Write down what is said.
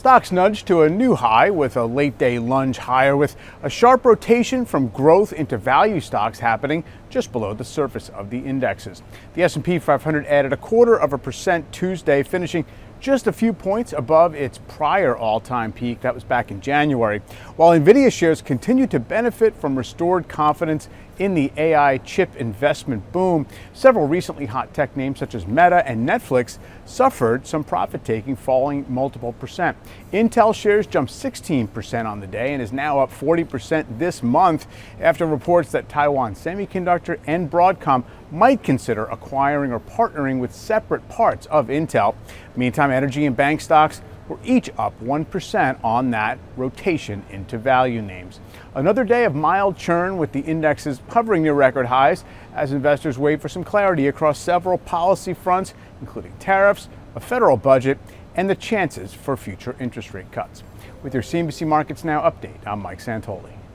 Stocks nudged to a new high with a late day lunge higher, with a sharp rotation from growth into value stocks happening just below the surface of the indexes. The S&P 500 added 0.25% Tuesday, finishing just a few points above its prior all-time peak. That was back in January. While Nvidia shares continue to benefit from restored confidence in the AI chip investment boom, several recently hot tech names such as Meta and Netflix suffered some profit taking, falling multiple percent. Intel shares jumped 16% on the day and is now up 40% this month after reports that Taiwan Semiconductor and Broadcom might consider acquiring or partnering with separate parts of Intel. Meantime, energy and bank stocks were each up 1% on that rotation into value names. Another day of mild churn, with the indexes hovering near record highs as investors wait for some clarity across several policy fronts, including tariffs, a federal budget, and the chances for future interest rate cuts. With your CNBC Markets Now update, I'm Mike Santoli.